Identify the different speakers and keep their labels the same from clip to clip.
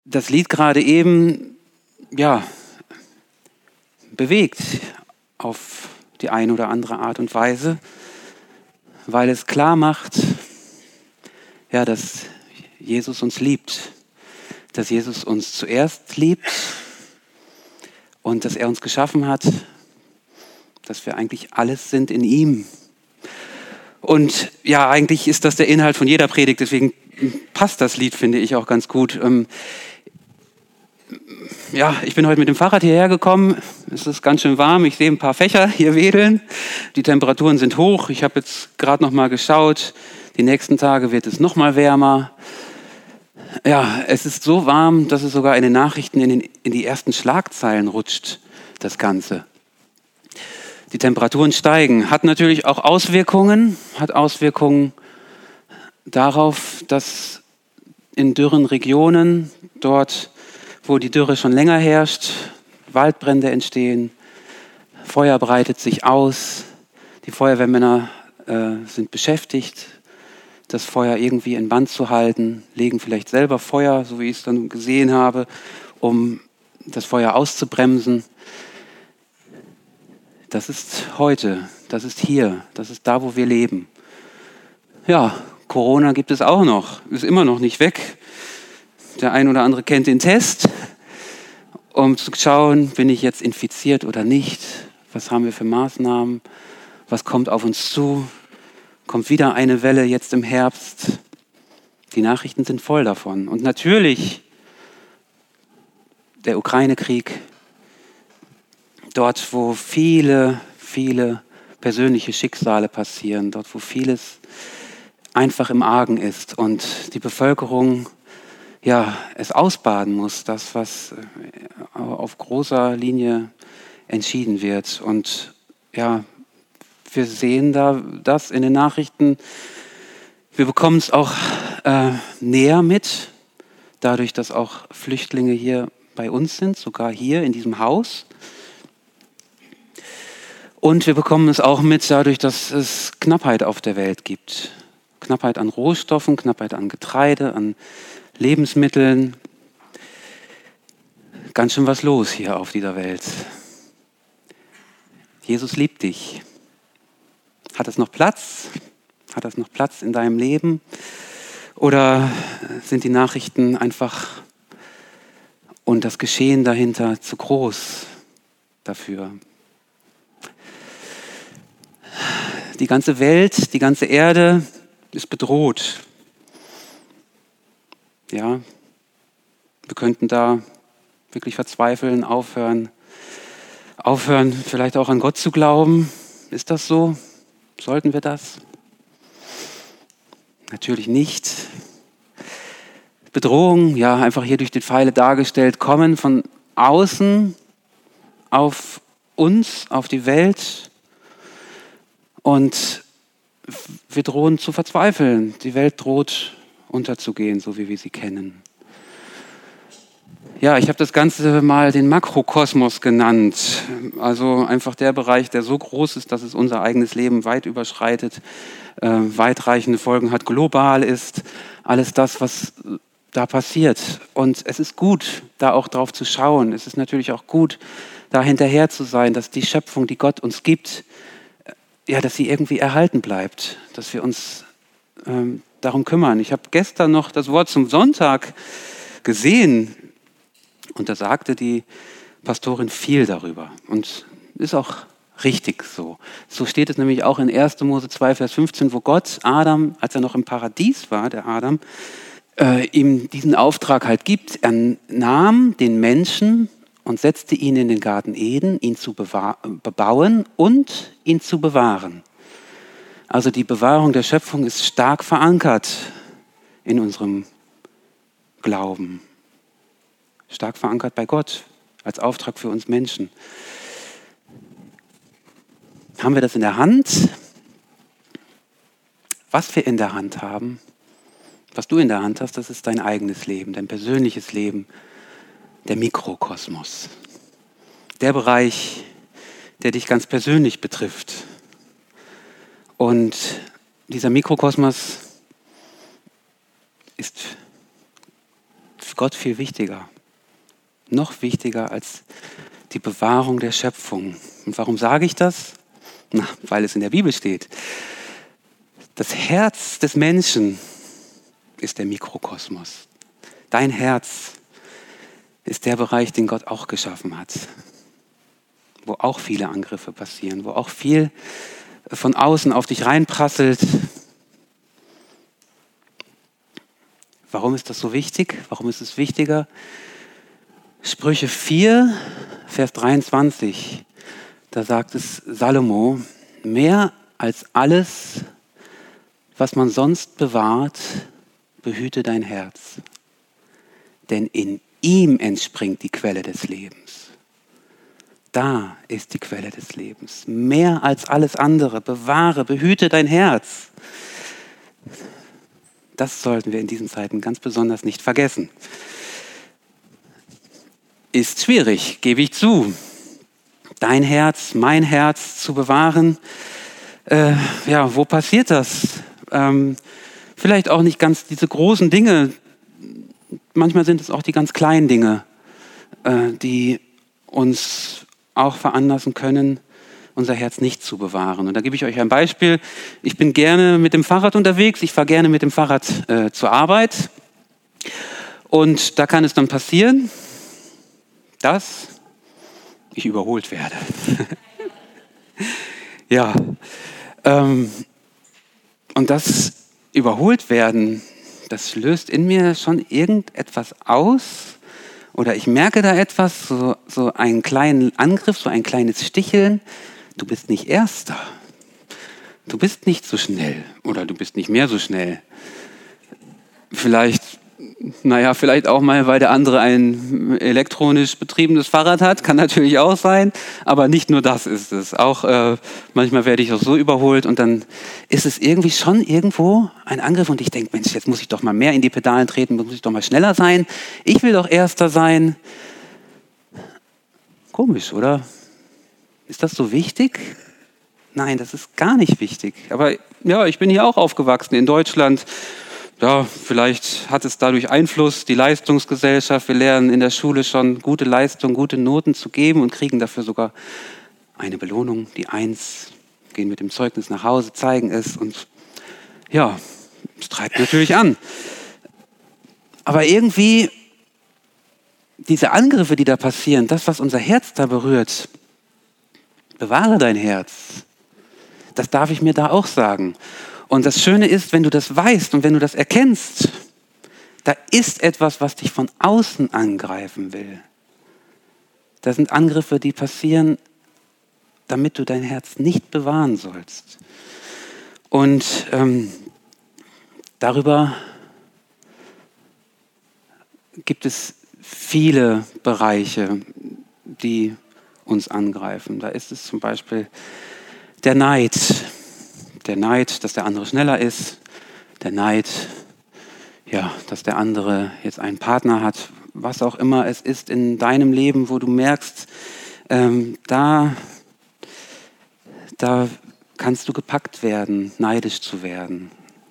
Speaker 1: das Lied gerade eben, ja, bewegt auf die eine oder andere Art und Weise, weil es klar macht, ja, dass Jesus uns liebt, dass Jesus uns zuerst liebt und dass er uns geschaffen hat, dass wir eigentlich alles sind in ihm. Und ja, eigentlich ist das der Inhalt von jeder Predigt, deswegen passt das Lied, finde ich, auch ganz gut. Ja, ich bin heute mit dem Fahrrad hierher gekommen. Es ist ganz schön warm. Ich sehe ein paar Fächer hier wedeln. Die Temperaturen sind hoch. Ich habe jetzt gerade noch mal geschaut. Die nächsten Tage wird es noch mal wärmer. Ja, es ist so warm, dass es sogar in den Nachrichten in die ersten Schlagzeilen rutscht, das Ganze. Die Temperaturen steigen. Hat natürlich auch Auswirkungen. Hat Auswirkungen darauf, dass in dürren Regionen, dort wo die Dürre schon länger herrscht, Waldbrände entstehen, Feuer breitet sich aus, die Feuerwehrmänner sind beschäftigt, das Feuer irgendwie in Band zu halten, legen vielleicht selber Feuer, so wie ich es dann gesehen habe, um das Feuer auszubremsen. Das ist heute, das ist hier, das ist da, wo wir leben. Ja, Corona gibt es auch noch, ist immer noch nicht weg. Der ein oder andere kennt den Test, um zu schauen, bin ich jetzt infiziert oder nicht? Was haben wir für Maßnahmen? Was kommt auf uns zu? Kommt wieder eine Welle jetzt im Herbst? Die Nachrichten sind voll davon. Und natürlich der Ukraine-Krieg, dort wo viele, viele persönliche Schicksale passieren, dort wo vieles einfach im Argen ist und die Bevölkerung ja, es ausbaden muss, das, was auf großer Linie entschieden wird. Und ja, wir sehen da das in den Nachrichten. Wir bekommen es auch näher mit, dadurch, dass auch Flüchtlinge hier bei uns sind, sogar hier in diesem Haus. Und wir bekommen es auch mit dadurch, dass es Knappheit auf der Welt gibt. Knappheit an Rohstoffen, Knappheit an Getreide, an Lebensmitteln. Ganz schön was los hier auf dieser Welt. Jesus liebt dich. Hat es noch Platz? Hat es noch Platz in deinem Leben? Oder sind die Nachrichten einfach und das Geschehen dahinter zu groß dafür? Die ganze Welt, die ganze Erde ist bedroht. Ja, wir könnten da wirklich verzweifeln, aufhören, vielleicht auch an Gott zu glauben. Ist das so? Sollten wir das? Natürlich nicht. Bedrohungen, ja, einfach hier durch die Pfeile dargestellt, kommen von außen auf uns, auf die Welt. Und wir drohen zu verzweifeln. Die Welt droht unterzugehen, so wie wir sie kennen. Ja, ich habe das Ganze mal den Makrokosmos genannt. Also einfach der Bereich, der so groß ist, dass es unser eigenes Leben weit überschreitet, weitreichende Folgen hat, global ist. Alles das, was da passiert. Und es ist gut, da auch drauf zu schauen. Es ist natürlich auch gut, da hinterher zu sein, dass die Schöpfung, die Gott uns gibt, ja, dass sie irgendwie erhalten bleibt, dass wir uns darum kümmern. Ich habe gestern noch das Wort zum Sonntag gesehen und da sagte die Pastorin viel darüber und ist auch richtig so. So steht es nämlich auch in 1. Mose 2, Vers 15, wo Gott Adam, als er noch im Paradies war, der Adam, ihm diesen Auftrag halt gibt. Er nahm den Menschen und setzte ihn in den Garten Eden, ihn zu bebauen und ihn zu bewahren. Also die Bewahrung der Schöpfung ist stark verankert in unserem Glauben. Stark verankert bei Gott als Auftrag für uns Menschen. Haben wir das in der Hand? Was wir in der Hand haben, was du in der Hand hast, das ist dein eigenes Leben, dein persönliches Leben, der Mikrokosmos. Der Bereich, der dich ganz persönlich betrifft. Und dieser Mikrokosmos ist Gott viel wichtiger. Noch wichtiger als die Bewahrung der Schöpfung. Und warum sage ich das? Na, weil es in der Bibel steht. Das Herz des Menschen ist der Mikrokosmos. Dein Herz ist der Bereich, den Gott auch geschaffen hat. Wo auch viele Angriffe passieren, wo auch viel von außen auf dich reinprasselt. Warum ist das so wichtig? Warum ist es wichtiger? Sprüche 4, Vers 23, da sagt es Salomo, mehr als alles, was man sonst bewahrt, behüte dein Herz. Denn in ihm entspringt die Quelle des Lebens. Da ist die Quelle des Lebens. Mehr als alles andere. Bewahre, behüte dein Herz. Das sollten wir in diesen Zeiten ganz besonders nicht vergessen. Ist schwierig, gebe ich zu. Dein Herz, mein Herz zu bewahren. Wo passiert das? Vielleicht auch nicht ganz diese großen Dinge. Manchmal sind es auch die ganz kleinen Dinge, die uns auch veranlassen können, unser Herz nicht zu bewahren. Und da gebe ich euch ein Beispiel. Ich bin gerne mit dem Fahrrad unterwegs. Ich fahre gerne mit dem Fahrrad zur Arbeit. Und da kann es dann passieren, dass ich überholt werde. Ja. Und das überholt werden, das löst in mir schon irgendetwas aus. Oder ich merke da etwas, so einen kleinen Angriff, so ein kleines Sticheln. Du bist nicht Erster. Du bist nicht so schnell. Oder du bist nicht mehr so schnell. Vielleicht auch mal, weil der andere ein elektronisch betriebenes Fahrrad hat. Kann natürlich auch sein. Aber nicht nur das ist es. Auch manchmal werde ich auch so überholt. Und dann ist es irgendwie schon irgendwo ein Angriff. Und ich denke, Mensch, jetzt muss ich doch mal mehr in die Pedalen treten. Muss ich doch mal schneller sein. Ich will doch Erster sein. Komisch, oder? Ist das so wichtig? Nein, das ist gar nicht wichtig. Aber ja, ich bin hier auch aufgewachsen in Deutschland. Ja, vielleicht hat es dadurch Einfluss, die Leistungsgesellschaft. Wir lernen in der Schule schon gute Leistung, gute Noten zu geben und kriegen dafür sogar eine Belohnung, die 1, gehen mit dem Zeugnis nach Hause, zeigen es und ja, es treibt natürlich an. Aber irgendwie diese Angriffe, die da passieren, das, was unser Herz da berührt, bewahre dein Herz. Das darf ich mir da auch sagen. Und das Schöne ist, wenn du das weißt und wenn du das erkennst, da ist etwas, was dich von außen angreifen will. Das sind Angriffe, die passieren, damit du dein Herz nicht bewahren sollst. Und darüber gibt es viele Bereiche, die uns angreifen. Da ist es zum Beispiel der Neid. Der Neid, dass der andere schneller ist. Der Neid, ja, dass der andere jetzt einen Partner hat. Was auch immer es ist in deinem Leben, wo du merkst, da kannst du gepackt werden, neidisch zu werden.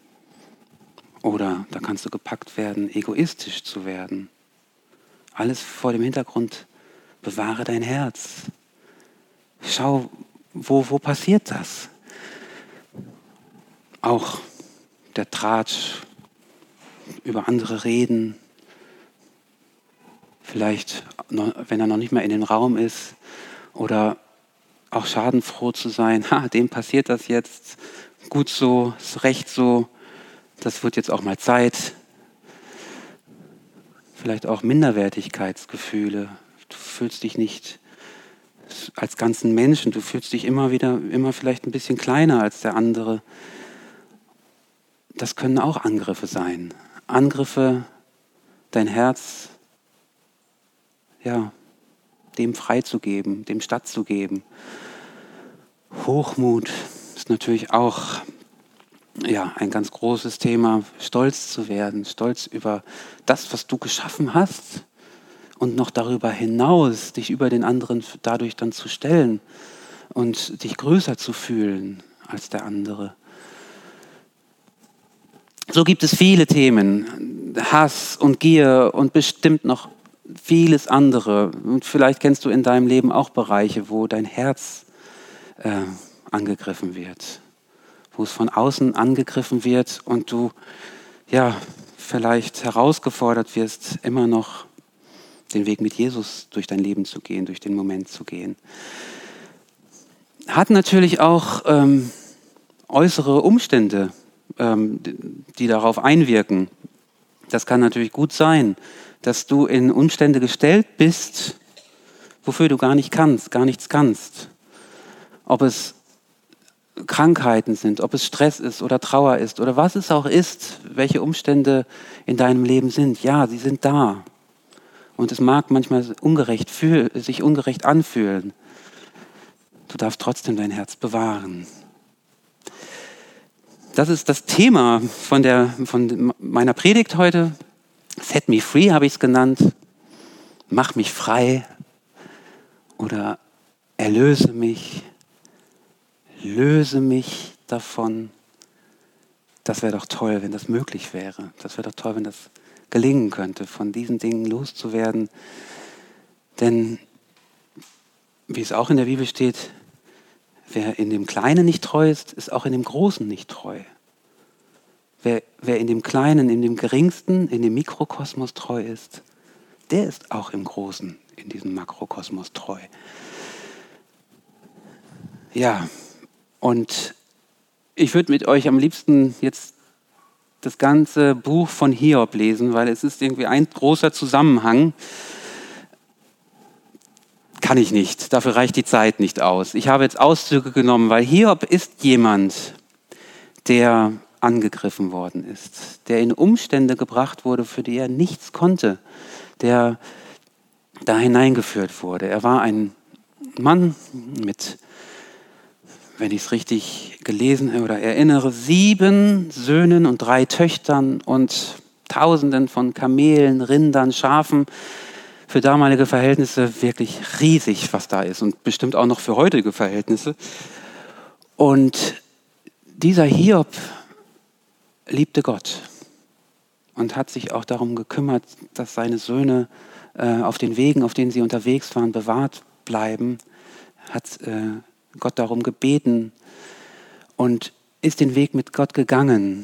Speaker 1: Oder da kannst du gepackt werden, egoistisch zu werden. Alles vor dem Hintergrund, bewahre dein Herz. Schau, wo passiert das? Auch der Tratsch, über andere reden, vielleicht, wenn er noch nicht mal in dem Raum ist, oder auch schadenfroh zu sein, dem passiert das jetzt, gut so, ist recht so, das wird jetzt auch mal Zeit. Vielleicht auch Minderwertigkeitsgefühle, du fühlst dich nicht als ganzen Menschen, du fühlst dich immer vielleicht ein bisschen kleiner als der andere. Das können auch Angriffe sein. Angriffe, dein Herz, ja, dem freizugeben, dem stattzugeben. Hochmut ist natürlich auch ein ganz großes Thema, stolz zu werden, stolz über das, was du geschaffen hast und noch darüber hinaus dich über den anderen dadurch dann zu stellen und dich größer zu fühlen als der andere. So gibt es viele Themen, Hass und Gier und bestimmt noch vieles andere. Und vielleicht kennst du in deinem Leben auch Bereiche, wo dein Herz angegriffen wird, wo es von außen angegriffen wird und du vielleicht herausgefordert wirst, immer noch den Weg mit Jesus durch dein Leben zu gehen, durch den Moment zu gehen. Hat natürlich auch äußere Umstände, die darauf einwirken. Das kann natürlich gut sein, dass du in Umstände gestellt bist, wofür du gar nichts kannst. Ob es Krankheiten sind, ob es Stress ist oder Trauer ist oder was es auch ist, welche Umstände in deinem Leben sind. Ja, sie sind da. Und es mag manchmal sich ungerecht anfühlen. Du darfst trotzdem dein Herz bewahren. Das ist das Thema von meiner Predigt heute. Set me free habe ich es genannt. Mach mich frei oder erlöse mich. Löse mich davon. Das wäre doch toll, wenn das möglich wäre. Das wäre doch toll, wenn das gelingen könnte, von diesen Dingen loszuwerden. Denn, wie es auch in der Bibel steht, wer in dem Kleinen nicht treu ist, ist auch in dem Großen nicht treu. Wer in dem Kleinen, in dem Geringsten, in dem Mikrokosmos treu ist, der ist auch im Großen, in diesem Makrokosmos treu. Ja, und ich würde mit euch am liebsten jetzt das ganze Buch von Hiob lesen, weil es ist irgendwie ein großer Zusammenhang. Kann ich nicht, dafür reicht die Zeit nicht aus. Ich habe jetzt Auszüge genommen, weil Hiob ist jemand, der angegriffen worden ist, der in Umstände gebracht wurde, für die er nichts konnte, der da hineingeführt wurde. Er war ein Mann mit, wenn ich es richtig gelesen oder erinnere, 7 Söhnen und 3 Töchtern und Tausenden von Kamelen, Rindern, Schafen. Für damalige Verhältnisse wirklich riesig, was da ist und bestimmt auch noch für heutige Verhältnisse. Und dieser Hiob liebte Gott und hat sich auch darum gekümmert, dass seine Söhne auf den Wegen, auf denen sie unterwegs waren, bewahrt bleiben, hat Gott darum gebeten und ist den Weg mit Gott gegangen.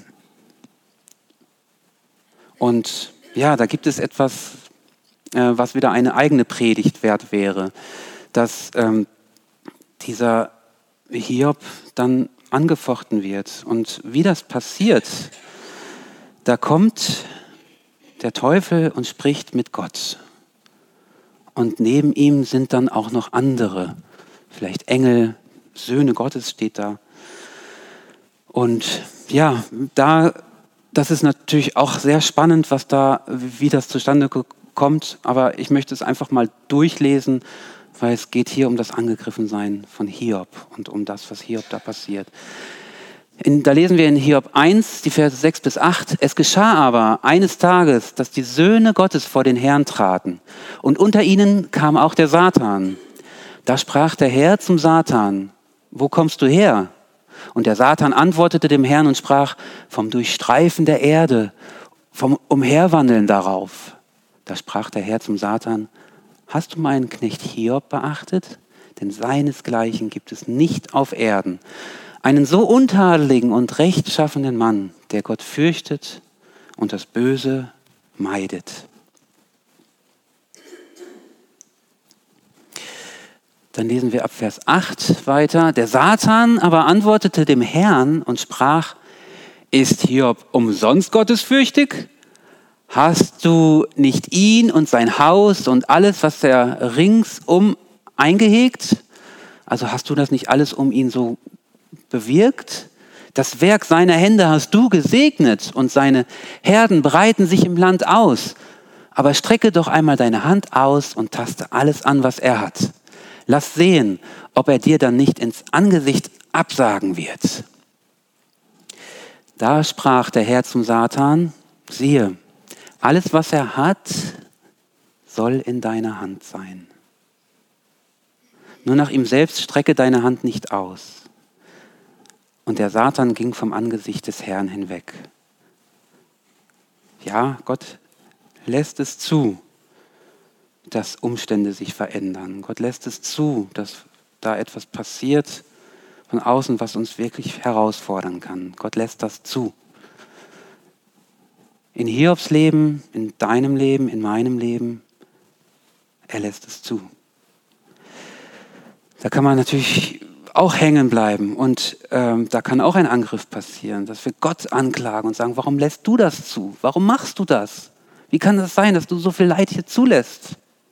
Speaker 1: Und ja, da gibt es etwas, was wieder eine eigene Predigt wert wäre, dass dieser Hiob dann angefochten wird. Und wie das passiert, da kommt der Teufel und spricht mit Gott. Und neben ihm sind dann auch noch andere, vielleicht Engel, Söhne Gottes steht da. Und ja, das ist natürlich auch sehr spannend, wie das zustande kommt, aber ich möchte es einfach mal durchlesen, weil es geht hier um das Angegriffensein von Hiob und um das, was Hiob da passiert. Da lesen wir in Hiob 1, die Verse 6 bis 8. Es geschah aber eines Tages, dass die Söhne Gottes vor den Herrn traten und unter ihnen kam auch der Satan. Da sprach der Herr zum Satan, wo kommst du her? Und der Satan antwortete dem Herrn und sprach, vom Durchstreifen der Erde, vom Umherwandeln darauf. Da sprach der Herr zum Satan, hast du meinen Knecht Hiob beachtet? Denn seinesgleichen gibt es nicht auf Erden. Einen so untadeligen und rechtschaffenen Mann, der Gott fürchtet und das Böse meidet. Dann lesen wir ab Vers 8 weiter. Der Satan aber antwortete dem Herrn und sprach, ist Hiob umsonst gottesfürchtig? Hast du nicht ihn und sein Haus und alles, was er ringsum eingehegt? Also hast du das nicht alles um ihn so bewirkt? Das Werk seiner Hände hast du gesegnet und seine Herden breiten sich im Land aus. Aber strecke doch einmal deine Hand aus und taste alles an, was er hat. Lass sehen, ob er dir dann nicht ins Angesicht absagen wird. Da sprach der Herr zum Satan, siehe, alles, was er hat, soll in deiner Hand sein. Nur nach ihm selbst strecke deine Hand nicht aus. Und der Satan ging vom Angesicht des Herrn hinweg. Ja, Gott lässt es zu, dass Umstände sich verändern. Gott lässt es zu, dass da etwas passiert von außen, was uns wirklich herausfordern kann. Gott lässt das zu. In Hiobs Leben, in deinem Leben, in meinem Leben, er lässt es zu. Da kann man natürlich auch hängen bleiben und da kann auch ein Angriff passieren, dass wir Gott anklagen und sagen, warum lässt du das zu? Warum machst du das? Wie kann das sein, dass du so viel Leid hier zulässt?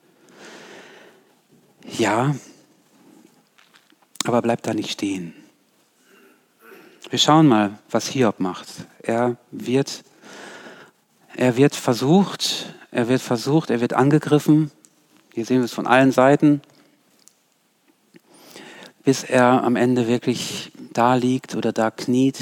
Speaker 1: Ja, aber bleib da nicht stehen. Wir schauen mal, was Hiob macht. Er wird versucht, er wird angegriffen. Hier sehen wir es von allen Seiten, bis er am Ende wirklich da liegt oder da kniet,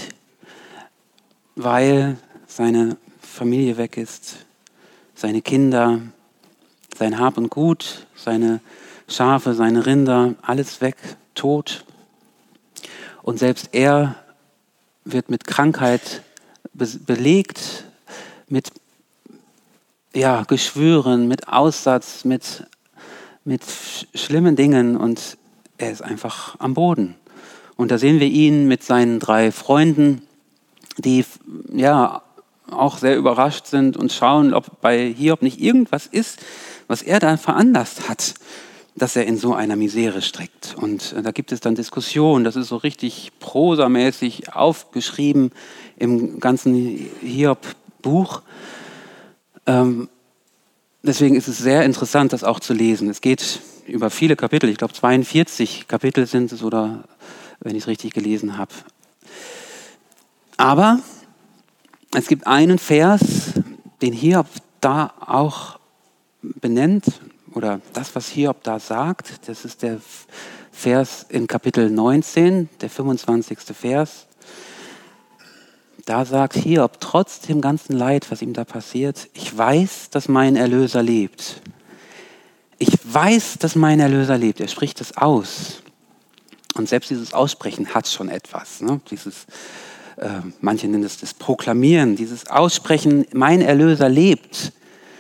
Speaker 1: weil seine Familie weg ist, seine Kinder, sein Hab und Gut, seine Schafe, seine Rinder, alles weg, tot. Und selbst er wird mit Krankheit belegt, mit Geschwüren, mit Aussatz, mit schlimmen Dingen und er ist einfach am Boden. Und da sehen wir ihn mit seinen 3 Freunden, die auch sehr überrascht sind und schauen, ob bei Hiob nicht irgendwas ist, was er da veranlasst hat, dass er in so einer Misere steckt. Und da gibt es dann Diskussionen, das ist so richtig prosamäßig aufgeschrieben im ganzen Hiob-Buch. Deswegen ist es sehr interessant, das auch zu lesen. Es geht über viele Kapitel, ich glaube 42 Kapitel sind es, oder wenn ich es richtig gelesen habe. Aber es gibt einen Vers, den Hiob da auch benennt, oder das, was Hiob da sagt, das ist der Vers in Kapitel 19, der 25. Vers. Da sagt Hiob, trotz dem ganzen Leid, was ihm da passiert, ich weiß, dass mein Erlöser lebt. Ich weiß, dass mein Erlöser lebt. Er spricht es aus. Und selbst dieses Aussprechen hat schon etwas. Ne? Manche nennen es das Proklamieren, dieses Aussprechen, mein Erlöser lebt.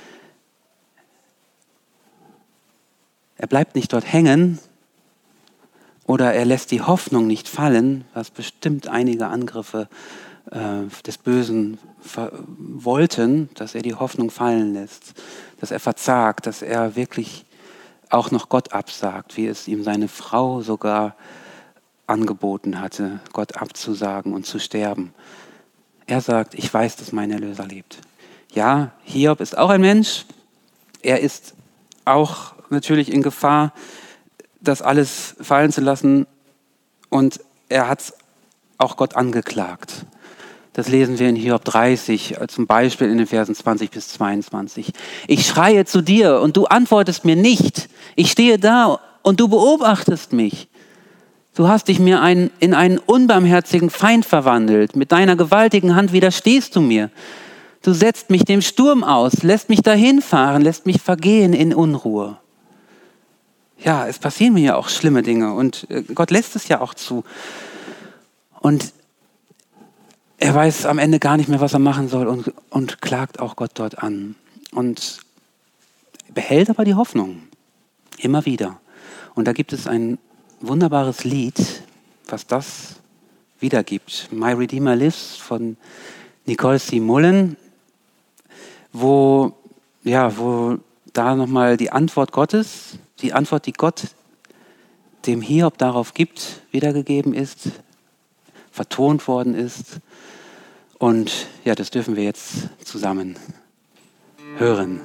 Speaker 1: Er bleibt nicht dort hängen oder er lässt die Hoffnung nicht fallen, was bestimmt einige Angriffe des Bösen wollten, dass er die Hoffnung fallen lässt, dass er verzagt, dass er wirklich auch noch Gott absagt, wie es ihm seine Frau sogar angeboten hatte, Gott abzusagen und zu sterben. Er sagt, ich weiß, dass mein Erlöser lebt. Ja, Hiob ist auch ein Mensch. Er ist auch natürlich in Gefahr, das alles fallen zu lassen. Und er hat auch Gott angeklagt. Das lesen wir in Hiob 30, zum Beispiel in den Versen 20 bis 22. Ich schreie zu dir und du antwortest mir nicht. Ich stehe da und du beobachtest mich. Du hast dich mir in einen unbarmherzigen Feind verwandelt. Mit deiner gewaltigen Hand widerstehst du mir. Du setzt mich dem Sturm aus, lässt mich dahin fahren, lässt mich vergehen in Unruhe. Ja, es passieren mir ja auch schlimme Dinge und Gott lässt es ja auch zu. Und er weiß am Ende gar nicht mehr, was er machen soll und klagt auch Gott dort an. Und behält aber die Hoffnung. Immer wieder. Und da gibt es ein wunderbares Lied, was das wiedergibt. My Redeemer Lives von Nicole C. Mullen, wo da nochmal die Antwort Gottes, die Antwort, die Gott dem Hiob darauf gibt, wiedergegeben ist, vertont worden ist. Und ja, das dürfen wir jetzt zusammen hören.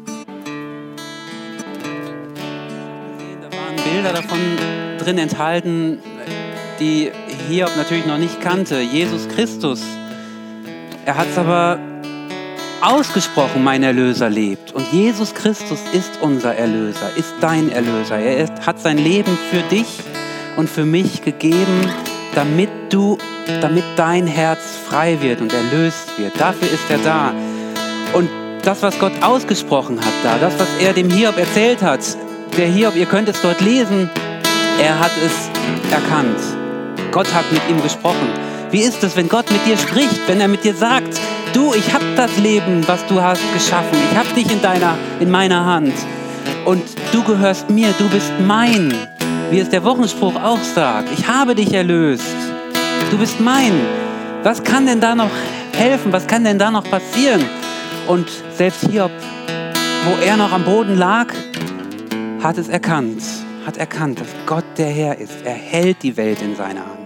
Speaker 1: Da waren Bilder davon drin enthalten, die Hiob natürlich noch nicht kannte. Jesus Christus. Er hat es aber ausgesprochen, mein Erlöser lebt. Und Jesus Christus ist unser Erlöser, ist dein Erlöser. Er hat sein Leben für dich und für mich gegeben, damit dein Herz frei wird und erlöst wird. Dafür ist er da. Und das, was Gott ausgesprochen hat da, das, was er dem Hiob erzählt hat, der Hiob, ihr könnt es dort lesen, er hat es erkannt. Gott hat mit ihm gesprochen. Wie ist es, wenn Gott mit dir spricht, wenn er mit dir sagt, ich habe das Leben, was du hast, geschaffen. Ich habe dich in meiner Hand. Und du gehörst mir, du bist mein. Wie es der Wochenspruch auch sagt. Ich habe dich erlöst. Du bist mein. Was kann denn da noch helfen? Was kann denn da noch passieren? Und selbst Hiob, wo er noch am Boden lag, hat erkannt, dass Gott der Herr ist. Er hält die Welt in seiner Hand.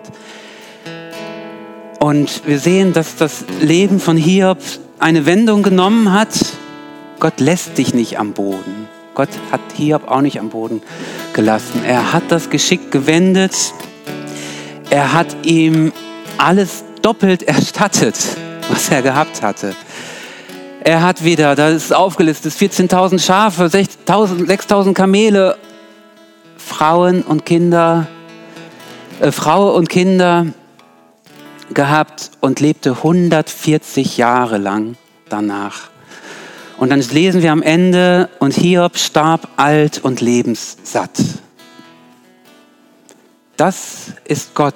Speaker 1: Und wir sehen, dass das Leben von Hiob eine Wendung genommen hat. Gott lässt dich nicht am Boden. Gott hat Hiob auch nicht am Boden gelassen. Er hat das Geschick gewendet. Er hat ihm alles doppelt erstattet, was er gehabt hatte. Er hat wieder, da ist aufgelistet, 14.000 Schafe, 6.000 Kamele, Frau und Kinder gehabt und lebte 140 Jahre lang danach. Und dann lesen wir am Ende, und Hiob starb alt und lebenssatt. Das ist Gott,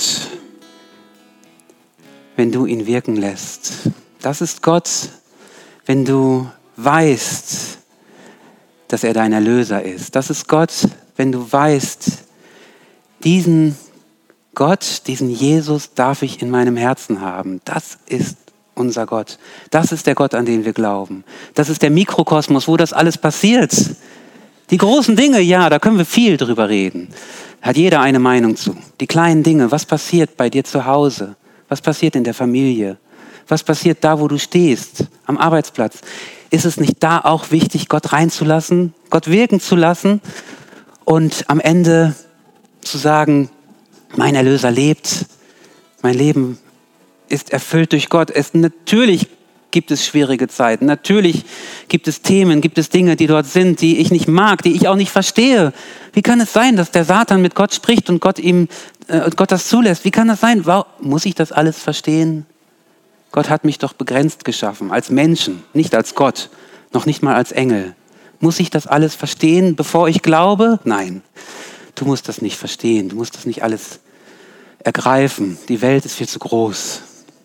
Speaker 1: wenn du ihn wirken lässt. Das ist Gott, wenn du weißt, dass er dein Erlöser ist. Das ist Gott, wenn du weißt, diesen Gott, diesen Jesus darf ich in meinem Herzen haben. Das ist unser Gott. Das ist der Gott, an den wir glauben. Das ist der Mikrokosmos, wo das alles passiert. Die großen Dinge, ja, da können wir viel drüber reden. Hat jeder eine Meinung zu. Die kleinen Dinge, was passiert bei dir zu Hause? Was passiert in der Familie? Was passiert da, wo du stehst, am Arbeitsplatz? Ist es nicht da auch wichtig, Gott reinzulassen, Gott wirken zu lassen und am Ende zu sagen, mein Erlöser lebt, mein Leben ist erfüllt durch Gott. Natürlich gibt es schwierige Zeiten, natürlich gibt es Themen, gibt es Dinge, die dort sind, die ich nicht mag, die ich auch nicht verstehe. Wie kann es sein, dass der Satan mit Gott spricht und Gott das zulässt? Wie kann das sein? Muss ich das alles verstehen? Gott hat mich doch begrenzt geschaffen, als Menschen, nicht als Gott, noch nicht mal als Engel. Muss ich das alles verstehen, bevor ich glaube? Nein, du musst das nicht verstehen, du musst das nicht alles ergreifen. Die Welt ist viel zu groß.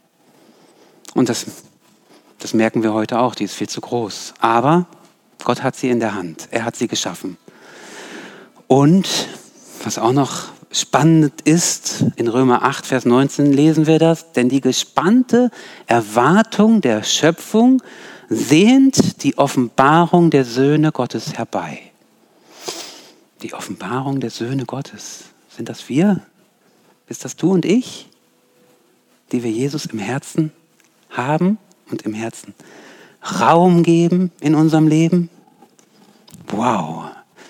Speaker 1: Und das merken wir heute auch, die ist viel zu groß. Aber Gott hat sie in der Hand, er hat sie geschaffen. Und was auch noch spannend ist, in Römer 8, Vers 19 lesen wir das, denn die gespannte Erwartung der Schöpfung sehnt die Offenbarung der Söhne Gottes herbei. Die Offenbarung der Söhne Gottes. Sind das wir? Bist das du und ich, die wir Jesus im Herzen haben und im Herzen Raum geben in unserem Leben? Wow.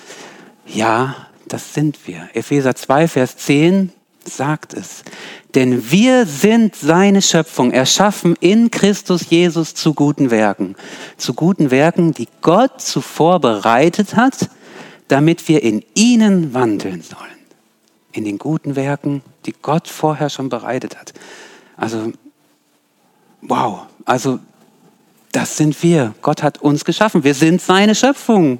Speaker 1: Ja, das sind wir. Epheser 2, Vers 10 sagt es. Denn wir sind seine Schöpfung, erschaffen in Christus Jesus zu guten Werken. Zu guten Werken, die Gott zuvor bereitet hat, damit wir in ihnen wandeln sollen. In den guten Werken, die Gott vorher schon bereitet hat. Also, wow. Also, das sind wir. Gott hat uns geschaffen. Wir sind seine Schöpfung.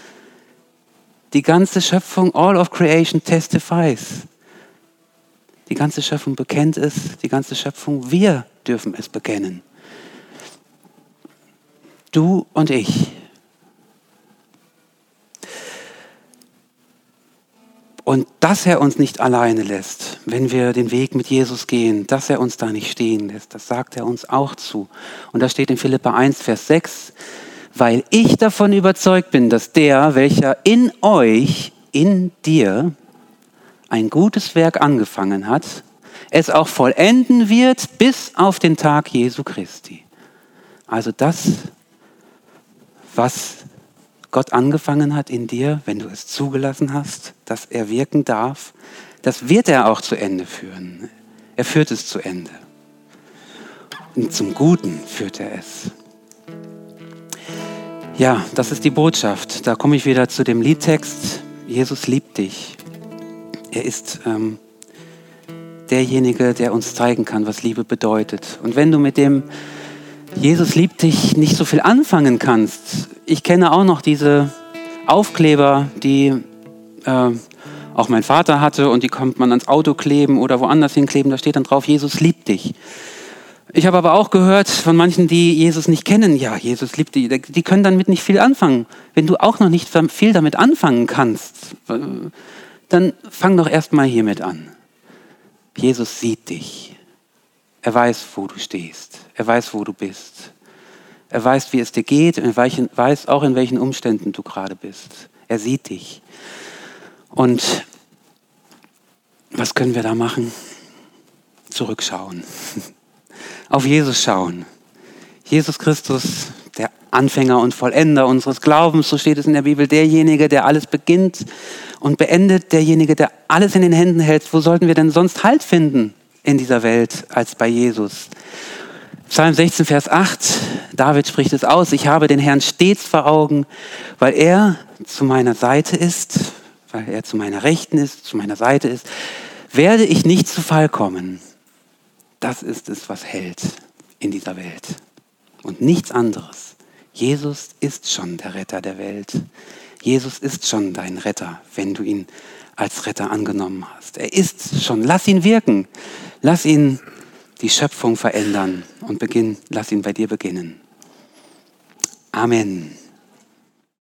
Speaker 1: Die ganze Schöpfung, all of creation testifies. Die ganze Schöpfung bekennt es, die ganze Schöpfung, wir dürfen es bekennen. Du und ich. Und dass er uns nicht alleine lässt, wenn wir den Weg mit Jesus gehen, dass er uns da nicht stehen lässt, das sagt er uns auch zu. Und da steht in Philipper 1, Vers 6, weil ich davon überzeugt bin, dass der, welcher in euch, in dir, ein gutes Werk angefangen hat, es auch vollenden wird bis auf den Tag Jesu Christi. Also das, was Gott angefangen hat in dir, wenn du es zugelassen hast, dass er wirken darf, das wird er auch zu Ende führen. Er führt es zu Ende. Und zum Guten führt er es. Ja, das ist die Botschaft. Da komme ich wieder zu dem Liedtext. Jesus liebt dich. Er ist derjenige, der uns zeigen kann, was Liebe bedeutet. Und wenn du mit dem Jesus liebt dich nicht so viel anfangen kannst, ich kenne auch noch diese Aufkleber, die auch mein Vater hatte und die kommt man ans Auto kleben oder woanders hinkleben, da steht dann drauf, Jesus liebt dich. Ich habe aber auch gehört von manchen, die Jesus nicht kennen, ja, Jesus liebt die, die können damit nicht viel anfangen. Wenn du auch noch nicht viel damit anfangen kannst, dann fang doch erst mal hiermit an. Jesus sieht dich. Er weiß, wo du stehst. Er weiß, wo du bist. Er weiß, wie es dir geht und er weiß auch, in welchen Umständen du gerade bist. Er sieht dich. Und was können wir da machen? Zurückschauen. Auf Jesus schauen. Jesus Christus, der Anfänger und Vollender unseres Glaubens, so steht es in der Bibel, derjenige, der alles beginnt und beendet, derjenige, der alles in den Händen hält. Wo sollten wir denn sonst Halt finden in dieser Welt als bei Jesus? Psalm 16, Vers 8, David spricht es aus, ich habe den Herrn stets vor Augen, weil er zu meiner Seite ist, weil er zu meiner Rechten ist, zu meiner Seite ist, werde ich nicht zu Fall kommen. Das ist es, was hält in dieser Welt und nichts anderes. Jesus ist schon der Retter der Welt. Jesus ist schon dein Retter, wenn du ihn als Retter angenommen hast. Er ist schon, lass ihn wirken, lass ihn die Schöpfung verändern und lass ihn bei dir beginnen. Amen.